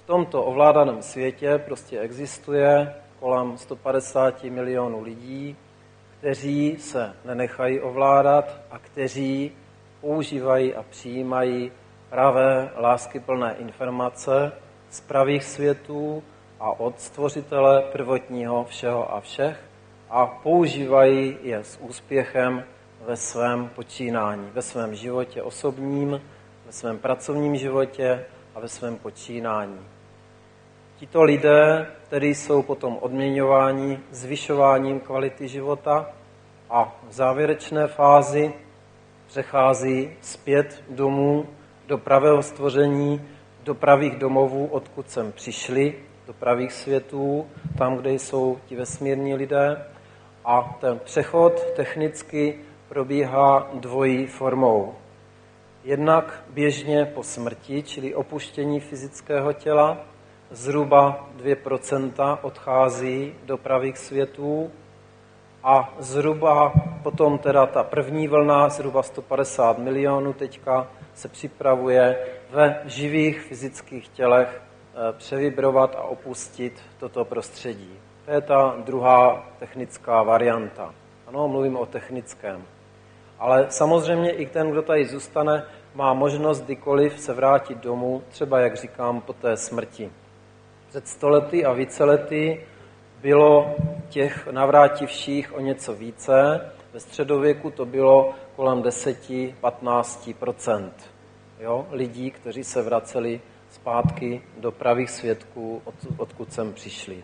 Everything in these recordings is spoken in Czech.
V tomto ovládaném světě prostě existuje kolem 150 milionů lidí, kteří se nenechají ovládat a kteří používají a přijímají pravé, láskyplné informace z pravých světů a od Stvořitele prvotního všeho a všech a používají je s úspěchem ve svém počínání, ve svém životě osobním, ve svém pracovním životě a ve svém počínání. Tito lidé, kteří jsou potom odměňováni zvyšováním kvality života a v závěrečné fázi přechází zpět domů do pravého stvoření, do pravých domovů, odkud sem přišli, do pravých světů, tam, kde jsou ti vesmírní lidé. A ten přechod technicky probíhá dvojí formou. Jednak běžně po smrti, čili opuštění fyzického těla, zhruba 2% odchází do pravých světů a zhruba potom teda ta první vlna, zhruba 150 milionů teďka, se připravuje ve živých fyzických tělech převibrovat a opustit toto prostředí. To je ta druhá technická varianta. Ano, mluvím o technickém. Ale samozřejmě i ten, kdo tady zůstane, má možnost kdykoliv se vrátit domů, třeba, jak říkám, po té smrti. Před 100 lety a více lety bylo těch navrátivších o něco více. Ve středověku to bylo kolem 10-15% lidí, kteří se vraceli zpátky do pravých světků, odkud sem přišli.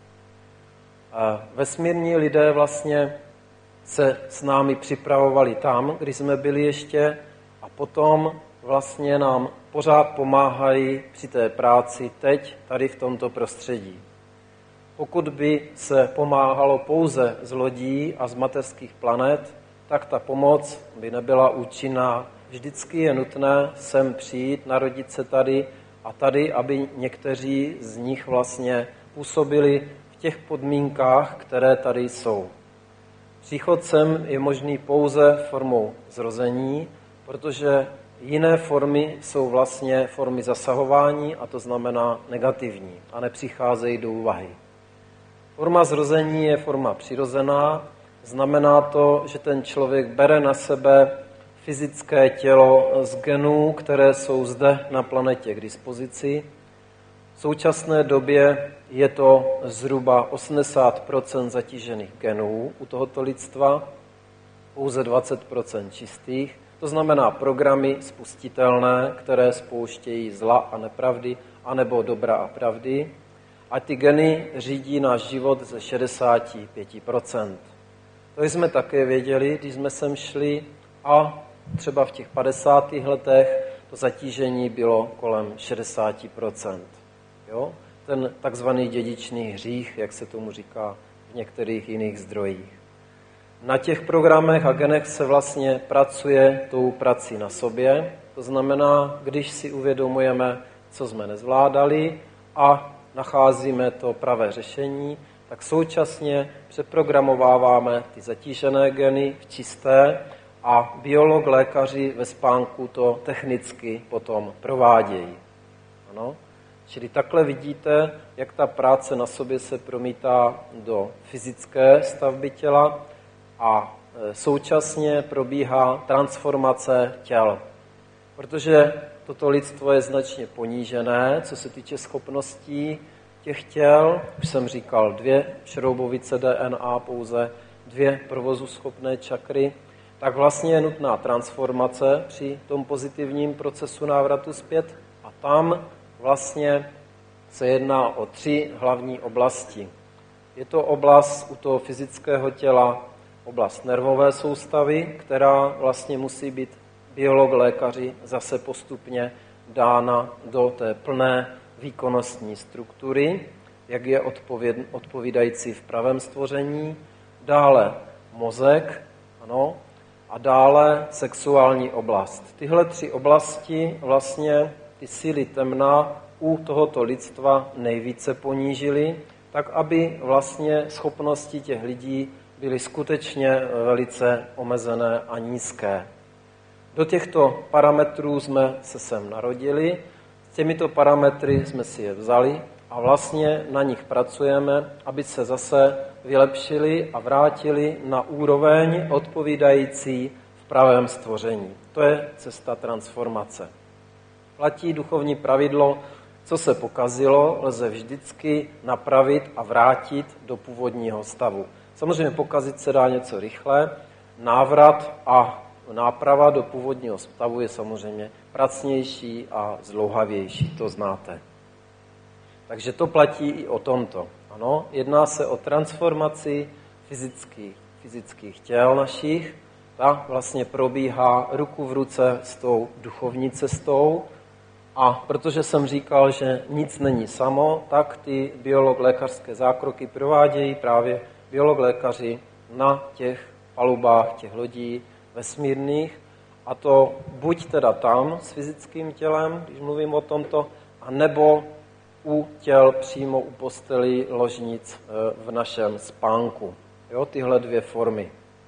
Vesmírní lidé vlastně se s námi připravovali tam, když jsme byli ještě, a potom vlastně nám pořád pomáhají při té práci teď, tady v tomto prostředí. Pokud by se pomáhalo pouze z lodí a z mateřských planet, tak ta pomoc by nebyla účinná. Vždycky je nutné sem přijít, narodit se tady a tady, aby někteří z nich vlastně působili v těch podmínkách, které tady jsou. Příchod sem je možný pouze formou zrození, protože jiné formy jsou vlastně formy zasahování, a to znamená negativní, a nepřicházejí do úvahy. Forma zrození je forma přirozená, znamená to, že ten člověk bere na sebe fyzické tělo z genů, které jsou zde na planetě k dispozici. V současné době je to zhruba 80% zatížených genů u tohoto lidstva, pouze 20% čistých. To znamená programy spustitelné, které spouštějí zla a nepravdy, anebo dobra a pravdy. A ty geny řídí náš život ze 65%. To jsme také věděli, když jsme sem šli, a třeba v těch 50. letech to zatížení bylo kolem 60%. Ten takzvaný dědičný hřích, jak se tomu říká v některých jiných zdrojích. Na těch programech a genech se vlastně pracuje tou prací na sobě. To znamená, když si uvědomujeme, co jsme nezvládali a nacházíme to pravé řešení, tak současně přeprogramováváme ty zatížené geny v čisté a biolog, lékaři ve spánku to technicky potom provádějí. Ano? Čili takhle vidíte, jak ta práce na sobě se promítá do fyzické stavby těla a současně probíhá transformace těl. Protože toto lidstvo je značně ponížené, co se týče schopností těch těl. Už jsem říkal, 2 šroubovice DNA, pouze 2 provozuschopné čakry. Tak vlastně je nutná transformace při tom pozitivním procesu návratu zpět a tam vlastně se jedná o 3 hlavní oblasti. Je to oblast u toho fyzického těla, oblast nervové soustavy, která vlastně musí být biolog, lékaři zase postupně dána do té plné výkonnostní struktury, jak je odpovídající v pravém stvoření. Dále mozek, ano, a dále sexuální oblast. Tyhle 3 oblasti vlastně ty síly temna u tohoto lidstva nejvíce ponížily, tak aby vlastně schopnosti těch lidí byly skutečně velice omezené a nízké. Do těchto parametrů jsme se sem narodili. S těmito parametry jsme si je vzali a vlastně na nich pracujeme, aby se zase vylepšili a vrátili na úroveň odpovídající v pravém stvoření. To je cesta transformace. Platí duchovní pravidlo, co se pokazilo, lze vždycky napravit a vrátit do původního stavu. Samozřejmě pokazit se dá něco rychle, návrat a náprava do původního stavu je samozřejmě pracnější a zdlouhavější, to znáte. Takže to platí i o tomto. Ano, jedná se o transformaci fyzických těl našich. Ta vlastně probíhá ruku v ruce s tou duchovní cestou. A protože jsem říkal, že nic není samo, tak ty biolog-lékařské zákroky provádějí právě biolog-lékaři na těch palubách, těch lodí vesmírných. A to buď teda tam s fyzickým tělem, když mluvím o tomto, anebo u těl přímo u postelí ložnic v našem spánku. Jo, tyhle dvě formy.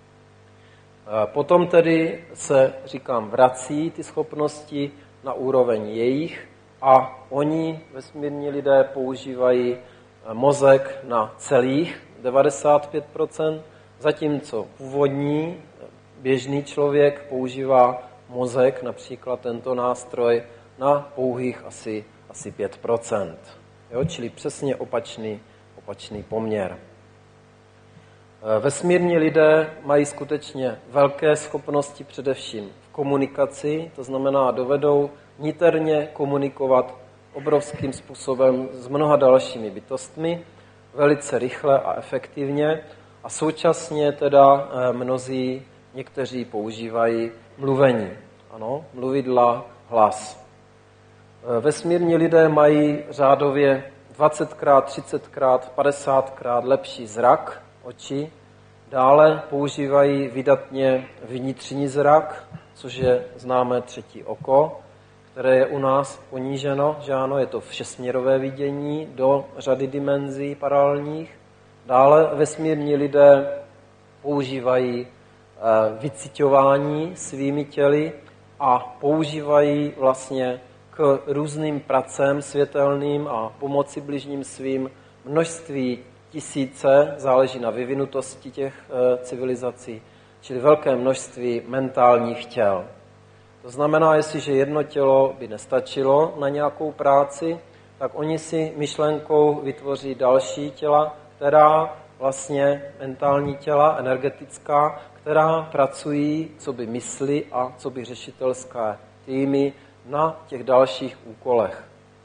Potom tedy se, říkám, vrací ty schopnosti na úroveň jejich a oni, vesmírní lidé, používají mozek na celých 95%, zatímco původní běžný člověk používá mozek, například tento nástroj, na pouhých asi 5%. Jo, čili přesně opačný poměr. Vesmírní lidé mají skutečně velké schopnosti především v komunikaci, to znamená dovedou niterně komunikovat obrovským způsobem s mnoha dalšími bytostmi, velice rychle a efektivně a současně teda někteří používají mluvení, ano, mluvidla, hlas. Vesmírní lidé mají řádově 20krát, 30krát, 50krát lepší zrak, oči. Dále používají vydatně vnitřní zrak, což je známé třetí oko, které je u nás poníženo, že ano, je to všesměrové vidění do řady dimenzí paralelních. Dále vesmírní lidé používají vyciťování svými těly a používají vlastně k různým pracem světelným a pomoci bližním svým množství tisíce, záleží na vyvinutosti těch civilizací, čili velké množství mentálních těl. To znamená, jestliže jedno tělo by nestačilo na nějakou práci, tak oni si myšlenkou vytvoří další těla, která vlastně mentální těla, energetická, která pracují co by mysli a co by řešitelské týmy na těch dalších úkolech.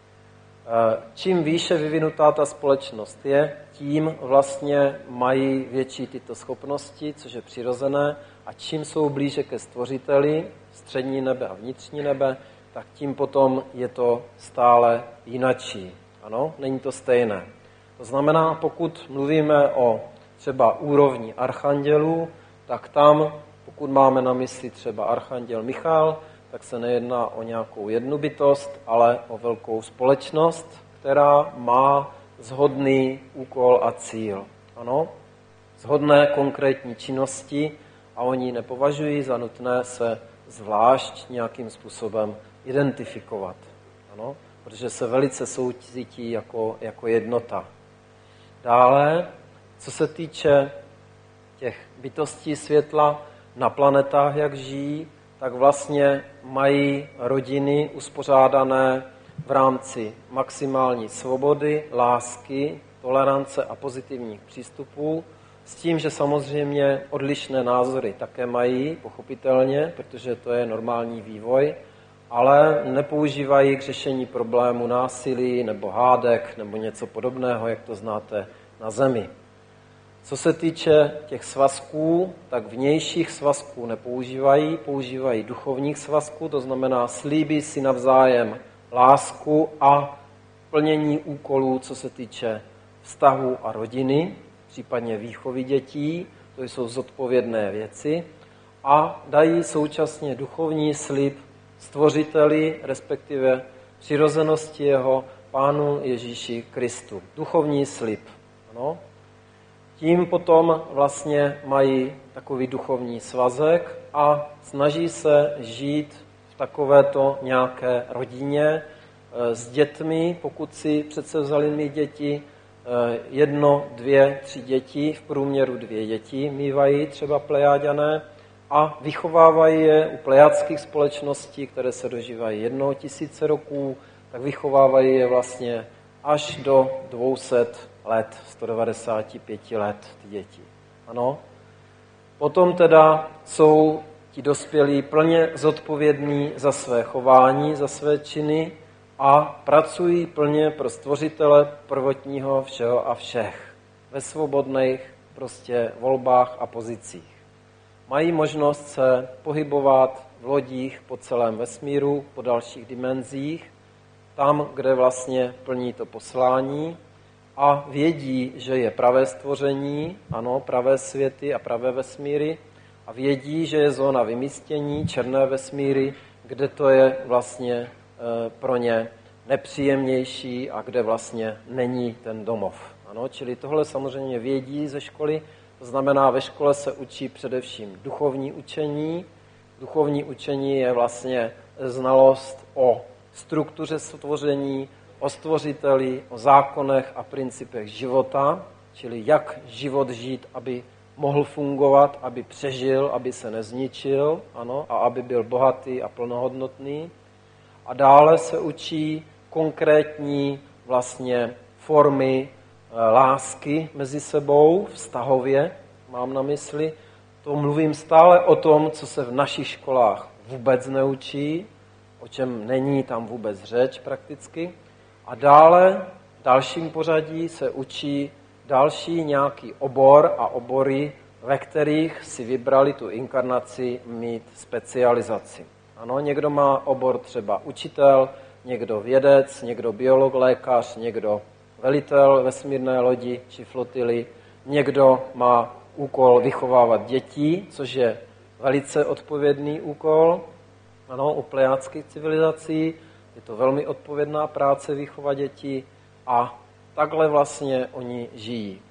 Čím výše vyvinutá ta společnost je, tím vlastně mají větší tyto schopnosti, což je přirozené, a čím jsou blíže ke stvořiteli, střední nebe a vnitřní nebe, tak tím potom je to stále jinačí. Ano, není to stejné. To znamená, pokud mluvíme o třeba úrovni archandělů, tak tam, pokud máme na mysli třeba archanděl Michal, tak se nejedná o nějakou jednu bytost, ale o velkou společnost, která má shodný úkol a cíl. Ano, shodné konkrétní činnosti a oni nepovažují za nutné se zvlášť nějakým způsobem identifikovat. Ano, protože se velice soucítí jako jednota. Dále, co se týče těch bytostí světla na planetách, jak žijí, tak vlastně mají rodiny uspořádané v rámci maximální svobody, lásky, tolerance a pozitivních přístupů, s tím, že samozřejmě odlišné názory také mají, pochopitelně, protože to je normální vývoj, ale nepoužívají k řešení problému násilí nebo hádek nebo něco podobného, jak to znáte na Zemi. Co se týče těch svazků, tak vnějších svazků nepoužívají, používají duchovních svazků, to znamená slíbí si navzájem lásku a plnění úkolů, co se týče vztahu a rodiny, případně výchovy dětí, to jsou zodpovědné věci, a dají současně duchovní slib stvořiteli, respektive přirozenosti jeho Pánu Ježíši Kristu. Duchovní slib. Ano. Tím potom vlastně mají takový duchovní svazek a snaží se žít v takovéto nějaké rodině, s dětmi, pokud si přece vzali mít děti, 1, 2, 3 děti, v průměru 2 děti mývají třeba Plejáďané a vychovávají je u plejádských společností, které se dožívají 1000 roků, tak vychovávají je vlastně až do 200 let, 195 let ty děti. Ano? Potom teda jsou ti dospělí plně zodpovědní za své chování, za své činy a pracují plně pro stvořitele prvotního všeho a všech ve svobodných prostě volbách a pozicích. Mají možnost se pohybovat v lodích po celém vesmíru, po dalších dimenzích, tam, kde vlastně plní to poslání a vědí, že je pravé stvoření, ano, pravé světy a pravé vesmíry a vědí, že je zóna vymístění, černé vesmíry, kde to je vlastně pro ně nepříjemnější a kde vlastně není ten domov. Ano, čili tohle samozřejmě vědí ze školy, to znamená, ve škole se učí především duchovní učení. Duchovní učení je vlastně znalost o struktuře stvoření, o stvořiteli, o zákonech a principech života, čili jak život žít, aby mohl fungovat, aby přežil, aby se nezničil, ano, a aby byl bohatý a plnohodnotný. A dále se učí konkrétní vlastně formy lásky mezi sebou, vztahově, mám na mysli. To mluvím stále o tom, co se v našich školách vůbec neučí, o čem není tam vůbec řeč prakticky. A dále, v dalším pořadí se učí další nějaký obor a obory, ve kterých si vybrali tu inkarnaci mít specializaci. Ano, někdo má obor třeba učitel, někdo vědec, někdo biolog, lékař, někdo velitel vesmírné lodi či flotily, někdo má úkol vychovávat děti, což je velice odpovědný úkol. Ano, u plejádských civilizací je to velmi odpovědná práce vychovat děti a takhle vlastně oni žijí.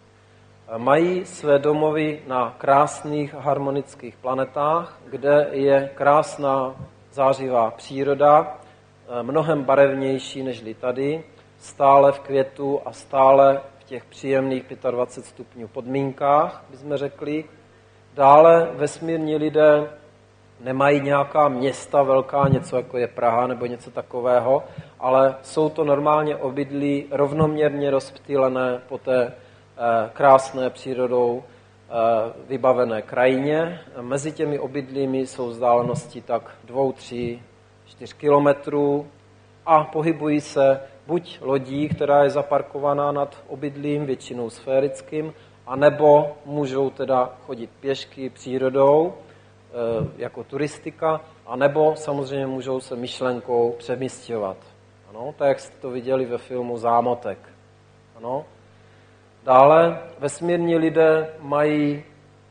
Mají své domovy na krásných harmonických planetách, kde je krásná zářivá příroda, mnohem barevnější nežli tady, stále v květu a stále v těch příjemných 25 stupňů podmínkách, bychom řekli. Dále vesmírní lidé nemají nějaká města velká, něco jako je Praha nebo něco takového, ale jsou to normálně obydlí, rovnoměrně rozptýlené po té krásné přírodou vybavené krajině. Mezi těmi obydlími jsou vzdálenosti tak 2, 3, 4 kilometrů a pohybují se buď lodí, která je zaparkovaná nad obydlím, většinou sférickým, anebo můžou teda chodit pěšky přírodou, jako turistika, anebo samozřejmě můžou se myšlenkou přemístěvat. Ano, tak jak jste to viděli ve filmu Zámotek. Ano. Dále vesmírní lidé mají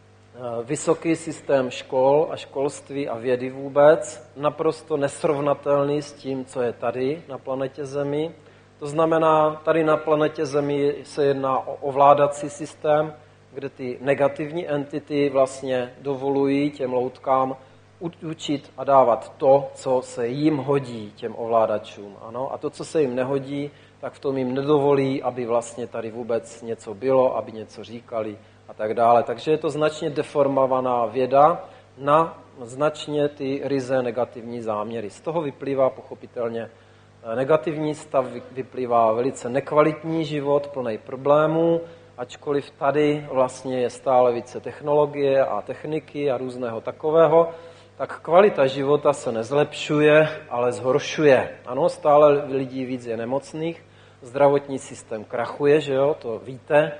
vysoký systém škol a školství a vědy vůbec, naprosto nesrovnatelný s tím, co je tady na planetě Zemi. To znamená, tady na planetě Zemi se jedná o ovládací systém, kde ty negativní entity vlastně dovolují těm loutkám učit a dávat to, co se jim hodí, těm ovládačům. Ano? A to, co se jim nehodí, tak v tom jim nedovolí, aby vlastně tady vůbec něco bylo, aby něco říkali a tak dále. Takže je to značně deformovaná věda na značně ty ryze negativní záměry. Z toho vyplývá pochopitelně negativní stav, vyplývá velice nekvalitní život, plný problémů, ačkoliv tady vlastně je stále více technologie a techniky a různého takového, tak kvalita života se nezlepšuje, ale zhoršuje. Ano, stále lidí víc je nemocných, zdravotní systém krachuje, že jo, to víte.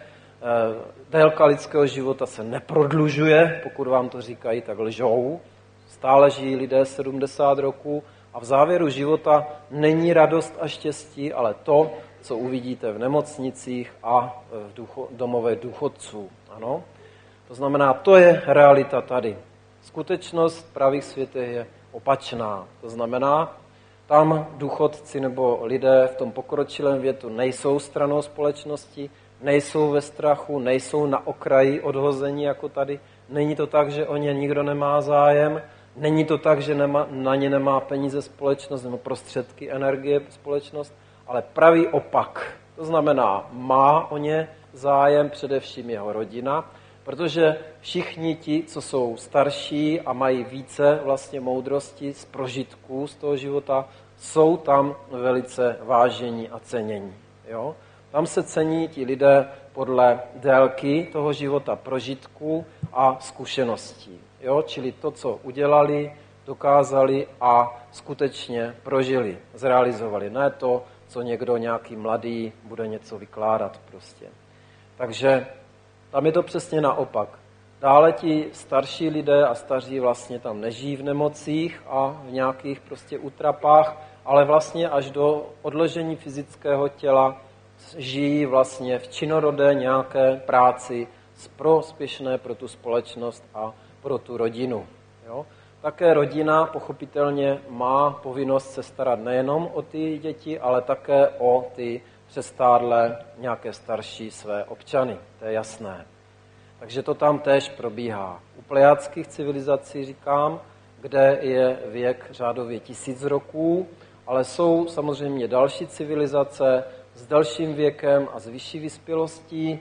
Délka lidského života se neprodlužuje, pokud vám to říkají, tak lžou. Stále žijí lidé 70 roků a v závěru života není radost a štěstí, ale to, co uvidíte v nemocnicích a v domovech důchodců. Ano? To znamená, to je realita tady. Skutečnost v pravých světech je opačná. To znamená, tam důchodci nebo lidé v tom pokročilém věku nejsou stranou společnosti, nejsou ve strachu, nejsou na okraji odhození jako tady. Není to tak, že o ně nikdo nemá zájem, Není to tak, že na ně nemá peníze společnost nebo prostředky, energie společnost, ale pravý opak. To znamená, má o ně zájem především jeho rodina, protože všichni ti, co jsou starší a mají více vlastně moudrosti z prožitků z toho života, jsou tam velice vážení a cenění. Jo? Tam se cení ti lidé podle délky toho života, prožitků a zkušeností. Jo? Čili to, co udělali, dokázali a skutečně prožili, zrealizovali. Ne to, co někdo nějaký mladý bude něco vykládat prostě. Takže tam je to přesně naopak. Dále ti starší lidé a staří vlastně tam nežijí v nemocích a v nějakých prostě útrapách, ale vlastně až do odložení fyzického těla žijí vlastně v činorodé nějaké práci prospěšné pro tu společnost a pro tu rodinu. Jo? Také rodina pochopitelně má povinnost se starat nejenom o ty děti, ale také o ty přestárlé nějaké starší své občany. To je jasné. Takže to tam též probíhá. U plejádských civilizací říkám, kde je věk řádově 1000 roků, ale jsou samozřejmě další civilizace s delším věkem a s vyšší vyspělostí,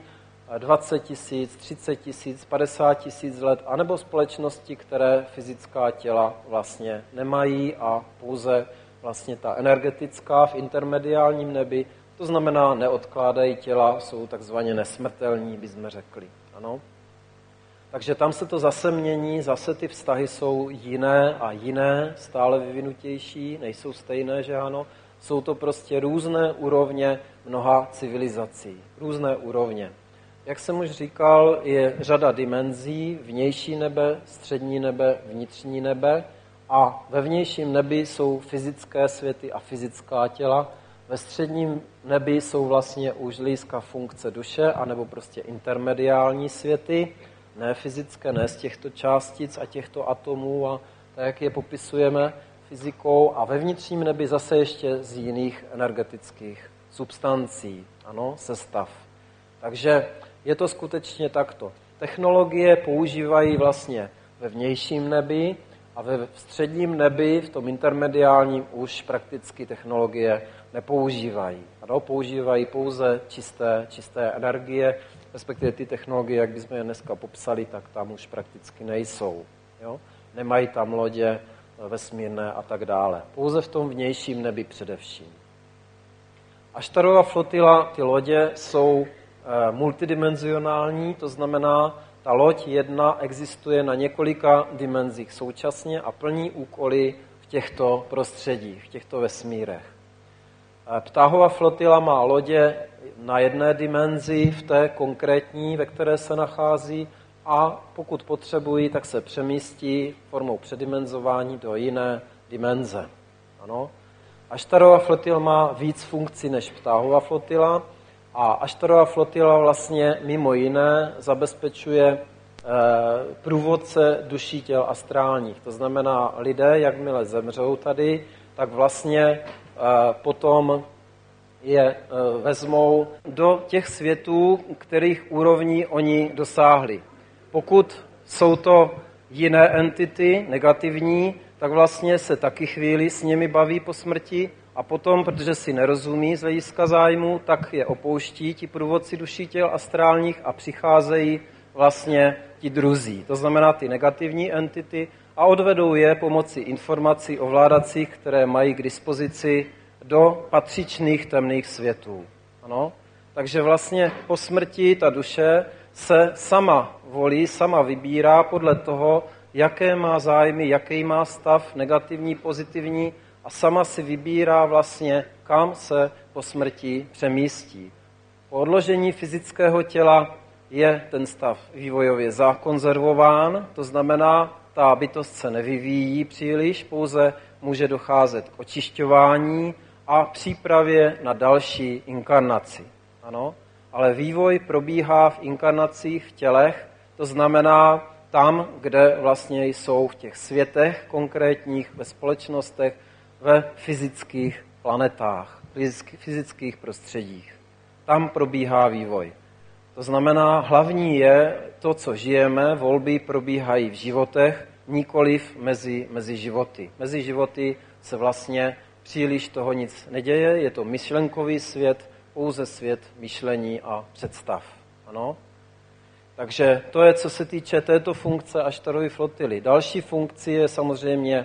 20 000, 30 000, 50 000 let, anebo společnosti, které fyzická těla vlastně nemají a pouze vlastně ta energetická v intermediálním nebi, to znamená neodkládají těla, jsou takzvaně nesmrtelní, bychom řekli. Ano? Takže tam se to zase mění, zase ty vztahy jsou jiné a jiné, stále vyvinutější, nejsou stejné, že ano. Jsou to prostě různé úrovně mnoha civilizací, různé úrovně. Jak jsem už říkal, je řada dimenzí, vnější nebe, střední nebe, vnitřní nebe a ve vnějším nebi jsou fyzické světy a fyzická těla. Ve středním nebi jsou vlastně už z hlediska funkce duše anebo prostě intermediální světy, ne fyzické, ne z těchto částic a těchto atomů a tak, jak je popisujeme fyzikou. A ve vnitřním nebi zase ještě z jiných energetických substancí, ano, sestav. Takže je to skutečně takto. Technologie používají vlastně ve vnějším nebi a ve středním nebi, v tom intermediálním, už prakticky technologie nepoužívají. Ano, používají pouze čisté energie, respektive ty technologie, jak bychom je dneska popsali, tak tam už prakticky nejsou. Jo? Nemají tam lodě vesmírné a tak dále. Pouze v tom vnějším nebi především. Aštarova flotila, ty lodě jsou multidimenzionální, to znamená, ta loď jedna existuje na několika dimenzích současně a plní úkoly v těchto prostředích, v těchto vesmírech. Ptáhova flotila má lodě na jedné dimenzi, v té konkrétní, ve které se nachází, a pokud potřebují, tak se přemístí formou předimenzování do jiné dimenze. Ano. Aštarova flotila má víc funkcí než Ptáhova flotila a Aštarova flotila vlastně mimo jiné zabezpečuje průvodce duší těl astrálních. To znamená, lidé, jakmile zemřou tady, tak vlastně potom je vezmou do těch světů, kterých úrovní oni dosáhli. Pokud jsou to jiné entity, negativní, tak vlastně se taky chvíli s nimi baví po smrti a potom, protože si nerozumí z hlediska zájmu, tak je opouští ti průvodci duší těl astrálních a přicházejí vlastně ti druzí. To znamená ty negativní entity a odvedou je pomocí informací ovládacích, které mají k dispozici do patřičných temných světů. Ano? Takže vlastně po smrti ta duše se sama volí, sama vybírá podle toho, jaké má zájmy, jaký má stav, negativní, pozitivní, a sama si vybírá vlastně, kam se po smrti přemístí. Po odložení fyzického těla je ten stav vývojově zakonzervován, to znamená, ta bytost se nevyvíjí příliš, pouze může docházet k očišťování a přípravě na další inkarnaci. Ano? Ale vývoj probíhá v inkarnacích v tělech, to znamená tam, kde vlastně jsou v těch světech konkrétních, ve společnostech, ve fyzických planetách, fyzických prostředích. Tam probíhá vývoj. To znamená, hlavní je to, co žijeme, volby probíhají v životech, nikoliv mezi životy. Mezi životy se vlastně příliš toho nic neděje, je to myšlenkový svět, pouze svět myšlení a představ. Ano? Takže to je, co se týče této funkce Aštarovy flotily. Další funkce je samozřejmě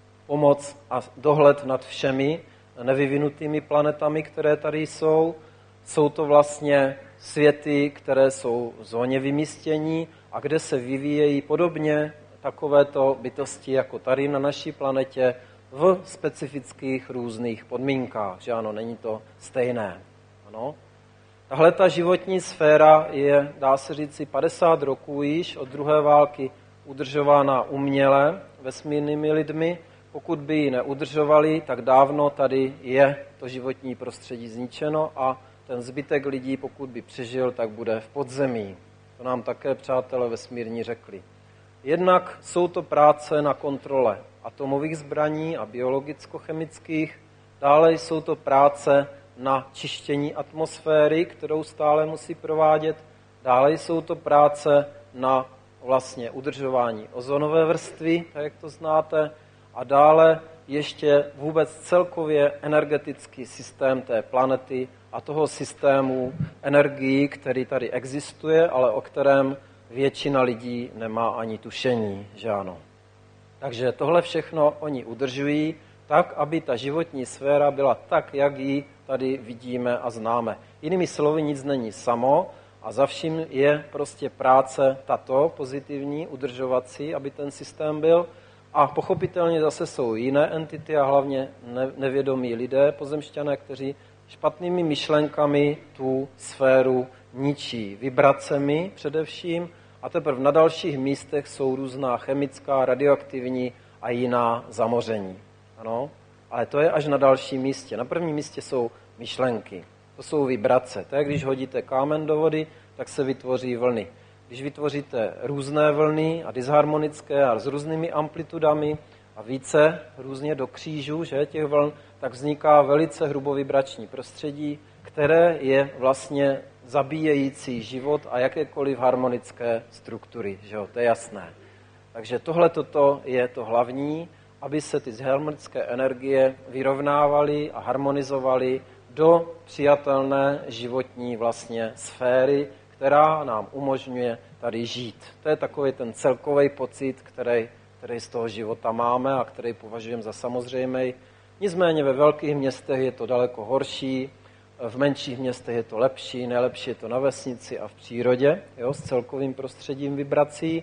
pomoc a dohled nad všemi nevyvinutými planetami, které tady jsou. Jsou to vlastně světy, které jsou v zóně vymístění a kde se vyvíjejí podobně takovéto bytosti jako tady na naší planetě v specifických různých podmínkách, že ano, není to stejné. Ano. Tahle ta životní sféra je, dá se říci, 50 roků již od druhé války udržována uměle vesmírnými lidmi. Pokud by ji neudržovali, tak dávno tady je to životní prostředí zničeno a ten zbytek lidí, pokud by přežil, tak bude v podzemí. To nám také přátelé vesmírní řekli. Jednak jsou to práce na kontrole atomových zbraní a biologicko-chemických, dále jsou to práce na čištění atmosféry, kterou stále musí provádět, dále jsou to práce na vlastně udržování ozonové vrstvy, tak jak to znáte, a dále ještě vůbec celkově energetický systém té planety a toho systému energií, který tady existuje, ale o kterém většina lidí nemá ani tušení, že ano. Takže tohle všechno oni udržují tak, aby ta životní sféra byla tak, jak ji tady vidíme a známe. Jinými slovy, nic není samo a za vším je prostě práce tato pozitivní, udržovací, aby ten systém byl. A pochopitelně zase jsou jiné entity a hlavně nevědomí lidé, pozemšťané, kteří špatnými myšlenkami tu sféru ničí, vibracemi především, a teprve na dalších místech jsou různá chemická, radioaktivní a jiná zamoření. Ano? Ale to je až na dalším místě. Na prvním místě jsou myšlenky, to jsou vibrace. To je, když hodíte kámen do vody, tak se vytvoří vlny. Když vytvoříte různé vlny a disharmonické a s různými amplitudami a více různě do křížů, že, těch vln, tak vzniká velice hrubovibrační prostředí, které je vlastně zabíjející život a jakékoliv harmonické struktury. Že jo, to je jasné. Takže tohle toto je to hlavní, aby se ty harmonické energie vyrovnávaly a harmonizovaly do přijatelné životní vlastně sféry, která nám umožňuje tady žít. To je takový ten celkový pocit, který z toho života máme a který považujeme za samozřejmý. Nicméně ve velkých městech je to daleko horší, v menších městech je to lepší, nejlepší je to na vesnici a v přírodě, jo, s celkovým prostředím vibrací.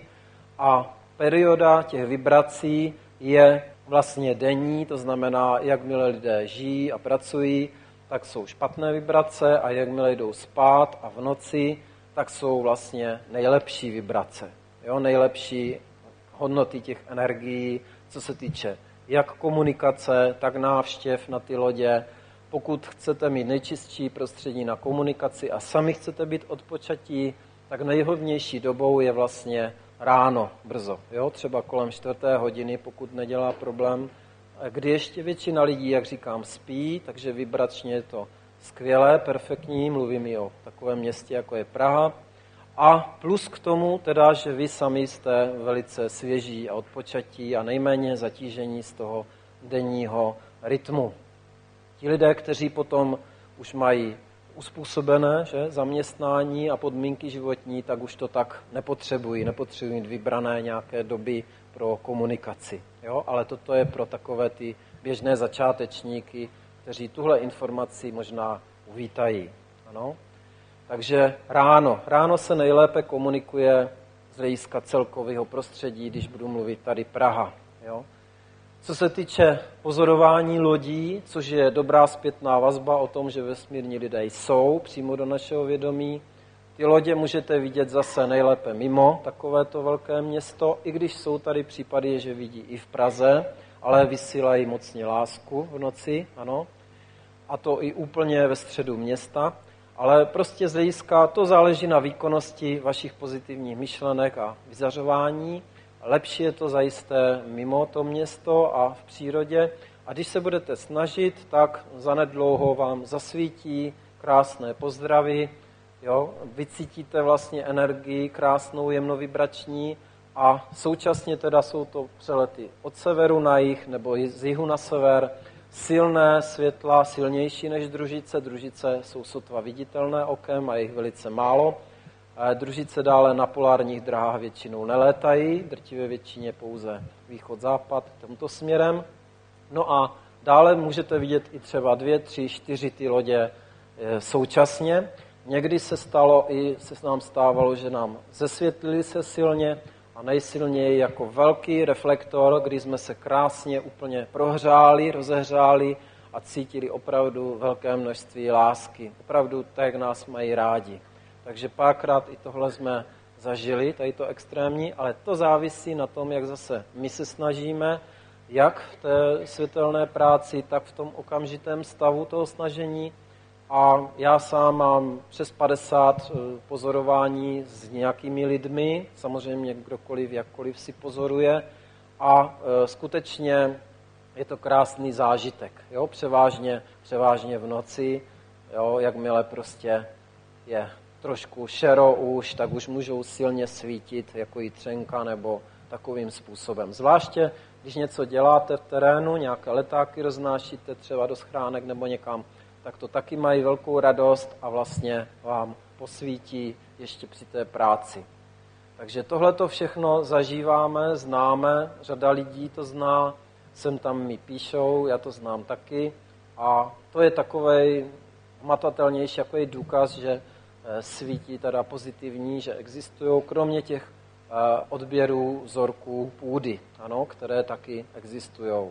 A perioda těch vibrací je vlastně denní, to znamená, jakmile lidé žijí a pracují, tak jsou špatné vibrace a jakmile jdou spát a v noci, tak jsou vlastně nejlepší vibrace, jo, nejlepší hodnoty těch energií, co se týče jak komunikace, tak návštěv na ty lodě. Pokud chcete mít nejčistší prostředí na komunikaci a sami chcete být odpočatí, tak nejhodnější dobou je vlastně ráno brzo, jo, třeba kolem 4. hodiny, pokud nedělá problém, kdy ještě většina lidí, jak říkám, spí, takže vibračně je to skvělé, perfektní, mluvím i o takovém městě, jako je Praha. A plus k tomu teda, že vy sami jste velice svěží a odpočatí a nejméně zatížení z toho denního rytmu. Ti lidé, kteří potom už mají uspůsobené, že, zaměstnání a podmínky životní, tak už to tak nepotřebují mít vybrané nějaké doby pro komunikaci. Jo? Ale toto je pro takové ty běžné začátečníky, kteří tuhle informaci možná uvítají. Ano? Takže ráno se nejlépe komunikuje z hlediska celkového prostředí, když budu mluvit tady Praha. Jo? Co se týče pozorování lodí, což je dobrá zpětná vazba o tom, že vesmírní lidé jsou přímo do našeho vědomí, ty lodě můžete vidět zase nejlépe mimo takovéto velké město, i když jsou tady případy, že vidí i v Praze, ale vysílají mocně lásku v noci, ano, a to i úplně ve středu města. Ale prostě z hlediska to záleží na výkonnosti vašich pozitivních myšlenek a vyzařování. Lepší je to zajisté mimo to město a v přírodě. A když se budete snažit, tak zanedlouho vám zasvítí krásné pozdravy, jo? Vycítíte vlastně energii krásnou, jemnovibrační a současně teda jsou to přelety od severu na jih nebo z jihu na sever, silné světla, silnější než družice. Družice jsou sotva viditelné okem a jich velice málo. Družice dále na polárních dráhách většinou nelétají, drtivé většině pouze východ-západ tímto směrem. No a dále můžete vidět i třeba 2, 3, 4 ty lodě současně. Někdy se nám stávalo, že nám zesvětlili se silně a nejsilněji jako velký reflektor, kdy jsme se krásně úplně prohřáli, rozehřáli a cítili opravdu velké množství lásky. Opravdu tak, jak nás mají rádi. Takže párkrát i tohle jsme zažili, tady to extrémní, ale to závisí na tom, jak zase my se snažíme, jak v té světelné práci, tak v tom okamžitém stavu toho snažení. A já sám mám přes 50 pozorování s nějakými lidmi, samozřejmě kdokoliv, jakkoliv si pozoruje. A skutečně je to krásný zážitek, jo? Převážně v noci, jo? Jakmile prostě je trošku šero už, tak už můžou silně svítit jako jitřenka nebo takovým způsobem. Zvláště, když něco děláte v terénu, nějaké letáky roznášíte třeba do schránek nebo někam, tak to taky mají velkou radost a vlastně vám posvítí ještě při té práci. Takže tohleto všechno zažíváme, známe, řada lidí to zná, sem tam mi píšou, já to znám taky a to je takovej hmatatelnější jako je důkaz, že svítí teda pozitivní, že existují, kromě těch odběrů vzorků půdy, ano, které taky existují.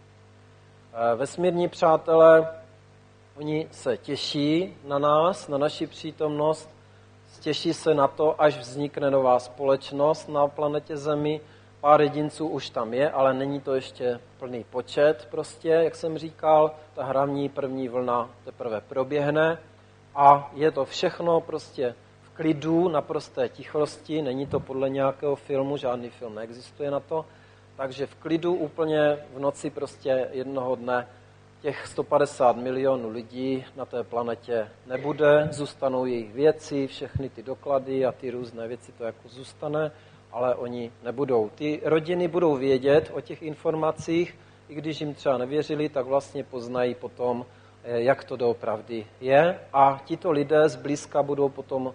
Vesmírní přátelé, oni se těší na nás, na naši přítomnost, těší se na to, až vznikne nová společnost na planetě Zemi. Pár jedinců už tam je, ale není to ještě plný počet prostě, jak jsem říkal. Ta hlavní první vlna teprve proběhne a je to všechno prostě v klidu, naprosté tichosti. Není to podle nějakého filmu, žádný film neexistuje na to. Takže v klidu úplně v noci prostě jednoho dne těch 150 milionů lidí na té planetě nebude, zůstanou jejich věci, všechny ty doklady a ty různé věci, to jako zůstane, ale oni nebudou. Ty rodiny budou vědět o těch informacích, i když jim třeba nevěřili, tak vlastně poznají potom, jak to doopravdy je a tito lidé zblízka budou potom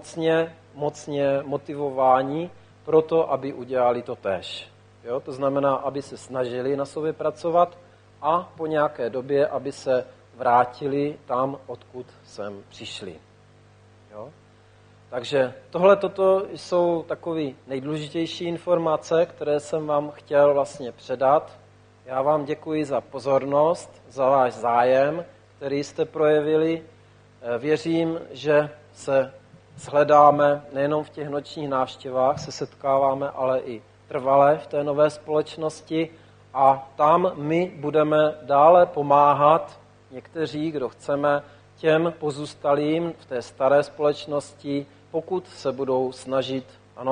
mocně motivováni pro to, aby udělali to též. Jo? To znamená, aby se snažili na sobě pracovat, a po nějaké době, aby se vrátili tam, odkud sem přišli. Jo? Takže toto jsou takové nejdůležitější informace, které jsem vám chtěl vlastně předat. Já vám děkuji za pozornost, za váš zájem, který jste projevili. Věřím, že se shledáme nejenom v těch nočních návštěvách, se setkáváme, ale i trvale v té nové společnosti. A tam my budeme dále pomáhat někteří, kdo chceme, těm pozůstalým v té staré společnosti, pokud se budou snažit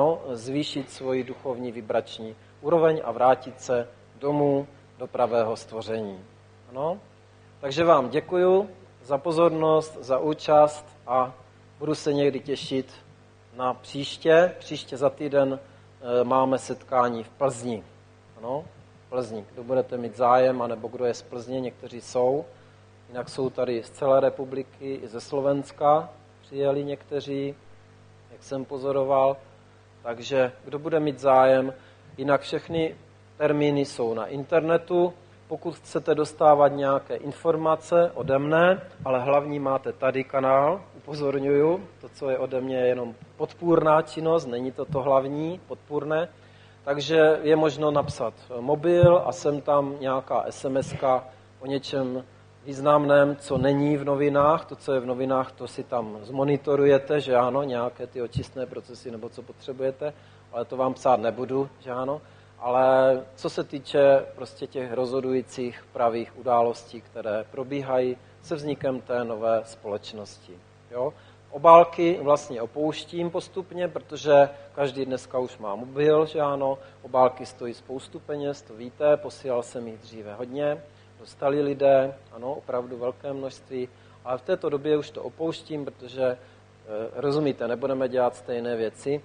zvýšit svoji duchovní vibrační úroveň a vrátit se domů do pravého stvoření. Ano? Takže vám děkuju za pozornost, za účast a budu se někdy těšit na příště. Příště za týden máme setkání v Plzni. Ano? Plzni. Kdo budete mít zájem, anebo kdo je z Plzně, někteří jsou. Jinak jsou tady z celé republiky, i ze Slovenska přijeli někteří, jak jsem pozoroval. Takže kdo bude mít zájem, jinak všechny termíny jsou na internetu. Pokud chcete dostávat nějaké informace ode mne, ale hlavní máte tady kanál, upozorňuju, to, co je ode mě, je jenom podpůrná činnost, není to hlavní, podpůrné. Takže je možno napsat mobil a sem tam nějaká SMS-ka o něčem významném, co není v novinách. To, co je v novinách, to si tam zmonitorujete, že ano, nějaké ty očistné procesy nebo co potřebujete, ale to vám psát nebudu, že ano. Ale co se týče prostě těch rozhodujících pravých událostí, které probíhají se vznikem té nové společnosti. Jo? Obálky vlastně opouštím postupně, protože každý dneska už má mobil, že ano, obálky stojí spoustu peněz, to víte, posílal jsem jich dříve hodně, dostali lidé, ano, opravdu velké množství, ale v této době už to opouštím, protože rozumíte, nebudeme dělat stejné věci.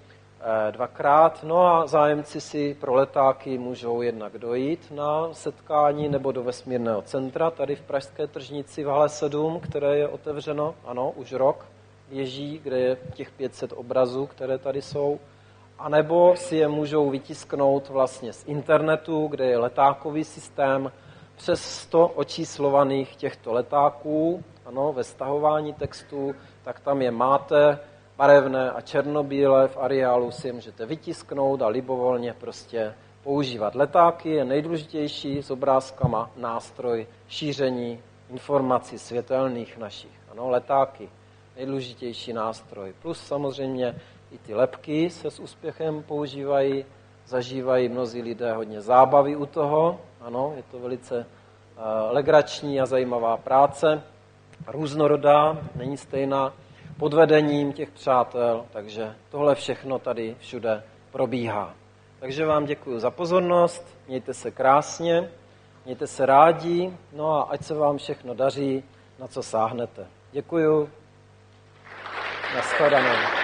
dvakrát. No a zájemci si pro letáky můžou jednak dojít na setkání nebo do vesmírného centra tady v pražské tržnici v hale 7, které je otevřeno, ano, už rok běží, kde je těch 500 obrazů, které tady jsou. A nebo si je můžou vytisknout vlastně z internetu, kde je letákový systém, přes 100 očíslovaných těchto letáků, ano, ve stahování textů, tak tam je máte, barevné a černobílé, v areálu si je můžete vytisknout a libovolně prostě používat. Letáky je nejdůležitější s obrázkama nástroj šíření informací světelných našich. Ano, letáky, nejdůležitější nástroj. Plus samozřejmě i ty lebky se s úspěchem používají, zažívají mnozí lidé hodně zábavy u toho. Ano, je to velice legrační a zajímavá práce, různorodá, není stejná, pod vedením těch přátel, takže tohle všechno tady všude probíhá. Takže vám děkuji za pozornost, mějte se krásně, mějte se rádi, no a ať se vám všechno daří, na co sáhnete. Děkuji, nashledanou.